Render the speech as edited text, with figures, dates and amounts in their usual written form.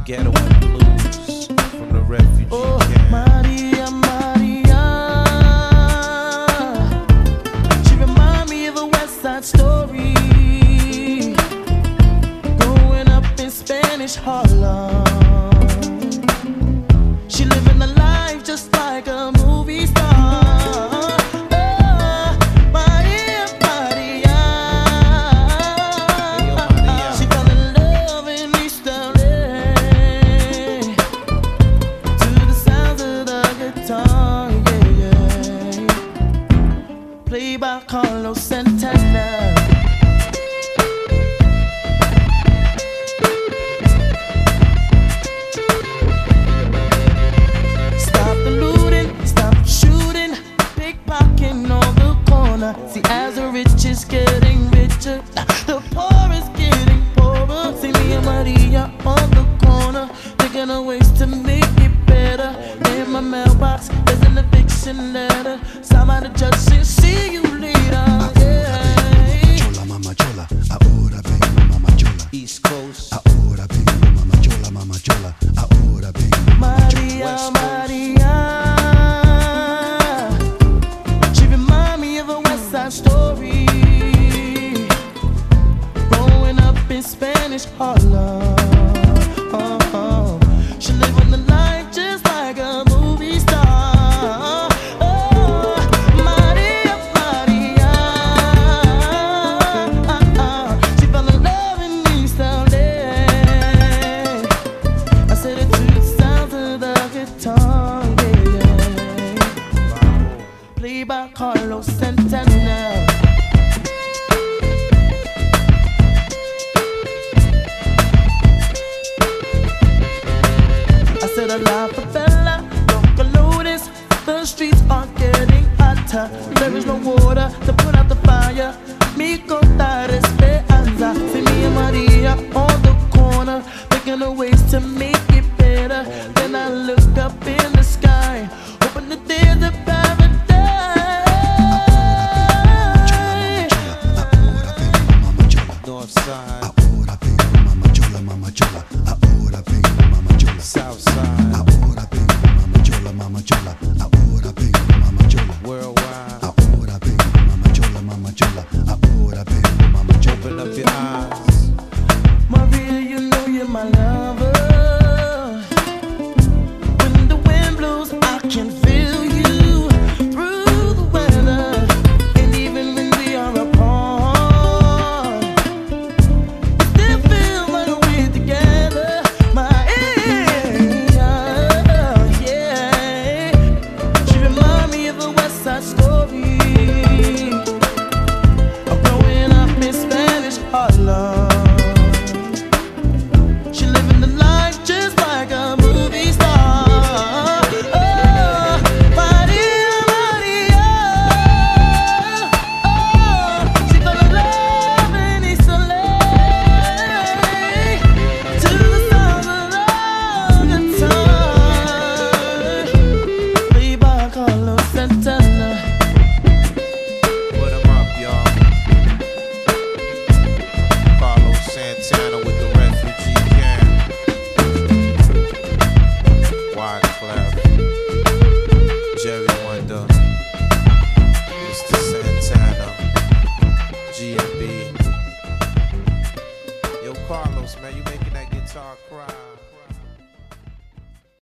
Ghetto and Blues from the refugee camp. Maria, Maria, she remind me of a West Side Story. Growing up in Spanish Harlem, she living a life just like a movie star. Played by Carlos Santana. Stop the looting, stop shooting, pickpocketing on the corner. See, as the rich is getting richer, the poor is getting poorer. See me and Maria on the corner, thinking of ways to make it better. In my mailbox, there's an eviction letter. Somebody just said, see you later. Mama chola, ahora vengo mama chola. East Coast. Ahora vengo mama chola, ahora vengo Maria, Maria, she remind me of a West Side Story. Growing up in Spanish Harlem, she living the life just like a movie star. Maria, Maria, she fell in love in East LA. I said it to the sound of the guitar, yeah. Played by Carlos Santana. I said a la favela, local notice, the streets are getting hotter. There is no water to put out the fire. Mi contar esperanza. See me and Maria on the corner, thinking of ways to make it better. Then I look up in the sky, hoping that there's a paradise. North side. Ahora vengo mama chola, ahora vengo mama chola. South side. Ahora vengo mama chola, ahora vengo mama chola. Worldwide. Ahora vengo mama chola, ahora vengo mama chola. Open up your eyes. Maria, you know you're my lover. When the wind blows, I can feel you through the weather. And even when we are apart, it still feels like we're together. Yeah. She remind me of a West Side Story. I'm growing up in Spanish Harlem. She living the life just like a movie star. Oh, Maria, Maria, oh, she fell in love in East LA. To the sound of the guitar, played by Carlos Santana. Put 'em up, y'all. Carlos Santana with the refugee camp. Wyclef, Jerry Wonder, Mr. Santana, G&B. Yo, Carlos, man, you making that guitar cry.